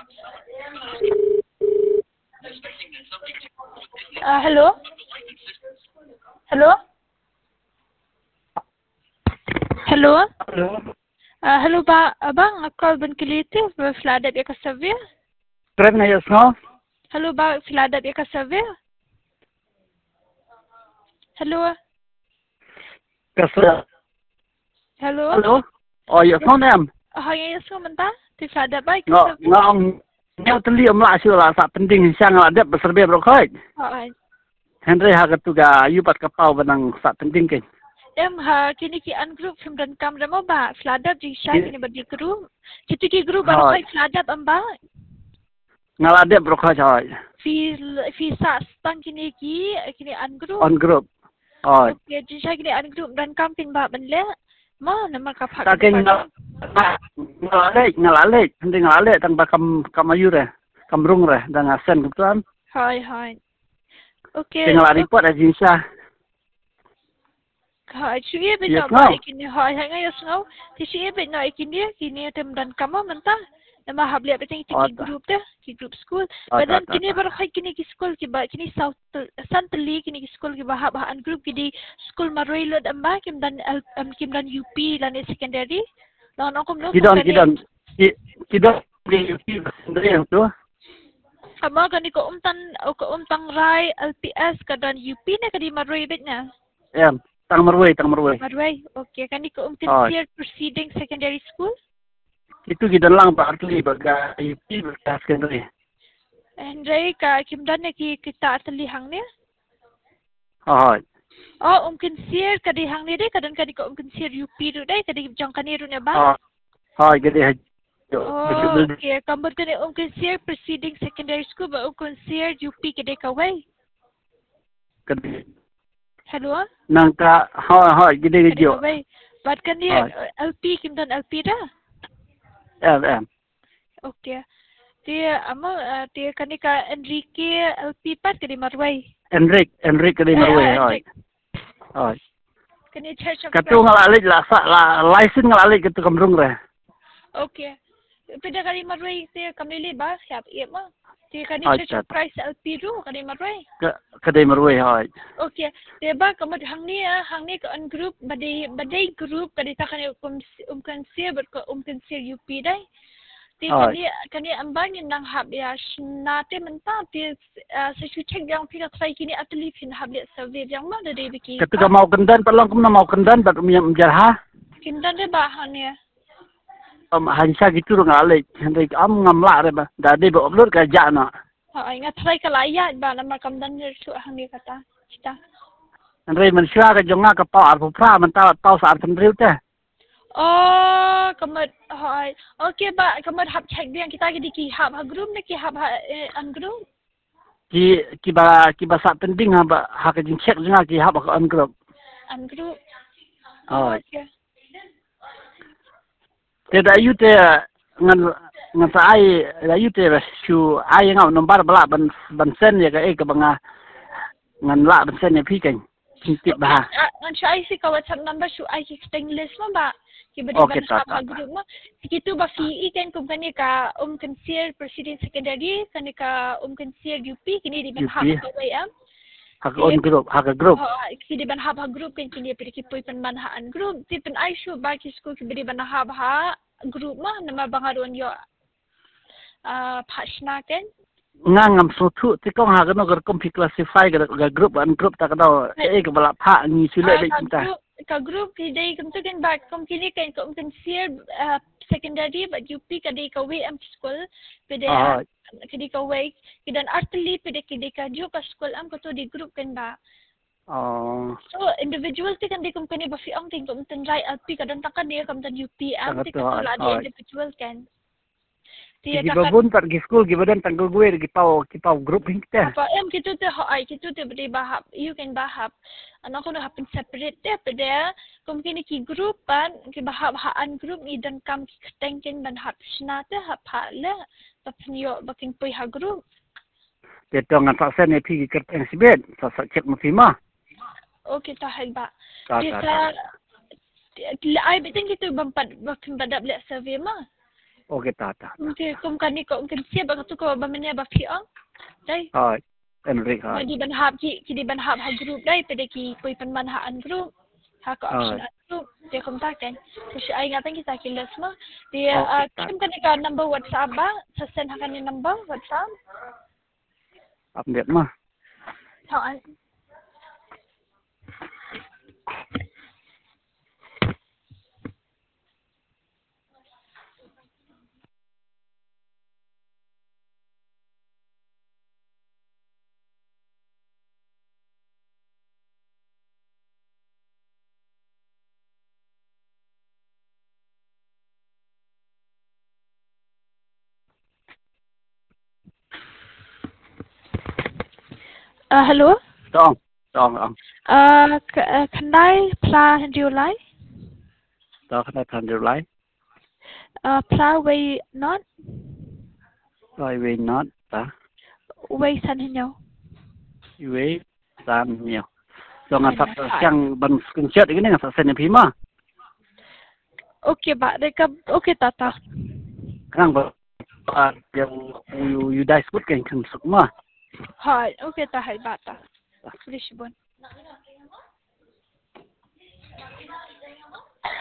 Hello? Hello? Hello? Hello. Hello ba, abang, call ban kiliti, fladat ya kasavia? Trem na yes no? Hello ba, fladat ya kasavia? Hello? Kasa. Hello? Hello. Oh yes no em. Hanya yes ko menta, ti fladat ba Ngo kasavia? ngong ngau teli amla sila sa penting siang ada berserbe berkhoi. Hai. Henry ha katuga yupat kapau benang sa penting ke. Em ha kini ki an group film dan kam ramo ba, fladat di syai kini bagi group. Kitu ki group baru kai fladat amba. Ngalade berkhoi choi. Fi sa stang kini an group. On group. Oh. Okay, di syai kini an group dan kam pin ba benle. Ma nama kapak. Ta ke ngalale penting ngalale tang bakam kamayure. Kamrung re dan asen ketuan. Hai. Okay. Tinggal report aja. Hai, cuy ben Yes, nak baik kini. Hai, ngai yes ngau. Ti cuy ben nak kini tem dan kamu mentah. Nama habli apa tadi ki group dah, ki group school. Badan kini baru hai kini ki school ki ba kini South Santali kini ki school ki ba an group ki di school Maroi Lod amba kim dan UP dan secondary. Lawan aku no. Kidon di UP sendiri tu. Ama kani ko umtang Rai LPS kadan UP na kadi Maroi bitnya. Ya, tang Marwai. Marwai, okay. Kani ko consider proceeding secondary school? Itu kita lang partly baga UP baga secondary. Hendrai ka kimdan na kita atalihang niya? Oh. Oh, consider kadihang niya day kadan kani ko consider UP do day kadi jang kaniro niya ba? Oh, gede. Oh, okay. Kambot kani consider proceeding secondary school ba consider UP kadi kaway? Gede. Hello? Nangka, gede jo. Bat kan dia LP kimdan LP dah? M. Okay. Dia dia kan ka Enrique LP pat kadi Marwai. Enrique kadi Marwai. Oh. Kani Church of Katu ngalalik la license ngalalik ketu kamrung re. Okay. Pida kadi Marwai dia kamili ba siap iya ma. Dia kani Church of Christ LP ru kadi Marwai. Kadi Marwai hai. Okay. Dia ba kamad hang ni ka an group badai group kadi ta kani consider UP dai. Dia kani ambang nang hab ya nate menta dia sesu check yang pika try kini atli fin hab ya survey yang mana dia biki. Ketika mau kendan pelong kum mau kendan bat menjarha. Kendan dia bahan ya. Hansa gitu ngalalik. Hendak ngamla re ba. Dadi ba upload ka jana. Ha ingat try kalaya ba nama kamdan dia tu hang dia kata. Kita. Hendak manusia ka jonga ka pau arpu pra menta pau sa arpen riu teh. Oh, kamad hai. Okay ba kamad hab check dia kita ki hab group ni ki hab an group. Ki ba sa penting ha ka jing check jonga ki hab ka an group. An group. Oh, okay. Tidak ayu te ngan sa ai ayu te su ai ngau nombar bala ban sen ya ka ka banga ngan la ban sen ya pi kan tip ba. Ngan sai si ka WhatsApp number su ai ki list mo ba? Ki ba ban hab group mo. Kitu ba fi kan kum kani ka consider proceeding secondary kani ka consider UP kini di ban hab ka way am. Hak on group, hak group. Kini ban hab group kan kini pergi pui pen ban han group. Tipen ai su ba ki school ki beri ban hab group mah nama bangaron yo pasna kan. Ngam sutu ti kong ha no ger kom pi classify ga group an group ta ka ka bala pha ni sule be kita. Ka group ki dai kum tu kan ba kom kini kan kom consider secondary but UP ka dai ka way am school pede kidi ka way kidan artli pede kidi ka jo ka school am ko to di group kan ba. Oh. So individual ti kan di company ba fi ang ting kom tan rai LP kadan takan dia kam tan UP am ti ka to la di individual kan. Ti babun tar gi school gi badan tanggo gue gi pau group hingte. Apa em kitu te hai kitu te beri bahap you can bahap. Anak ko na happen separate te pede kom kini ki group pan ki bahap haan group ni dan kam ki tengken ban hap sna te hap le tapin yo baking pui ha group. Beto ngan sa sen pi ki kerteng sibet sa cek mo ma. Okay tahal ba. Bisa ai bitin kitu bampat bakin badap le survey ma. okay ta Okay, kum kan ni kok kan siap bak tu ko ba menya ba ki ang. Dai. rồi Enric Ma rồi di ban hab ki di ban hab ha group dai pede ki pui pan man ha an group. Ha ko option an group. Dia kontak kan. So ai ngatan kita kilas ma. Dia kim kan ka number WhatsApp ba? Sa send ha kan ni number WhatsApp. update mà How an hello. Tròn Kandai pla dio lai. đó cái này thành điều lấy Pla way not rồi vì nó ta way san hinyo. vì san nhiều rồi ngặt thật chẳng bằng kinh chết cái này ngặt thật sen phím mà Okay ba de ka okay tata. ngang vào yang you dice put cái khẩn sức mà Hai okay ta hai ba ta. Lisbon.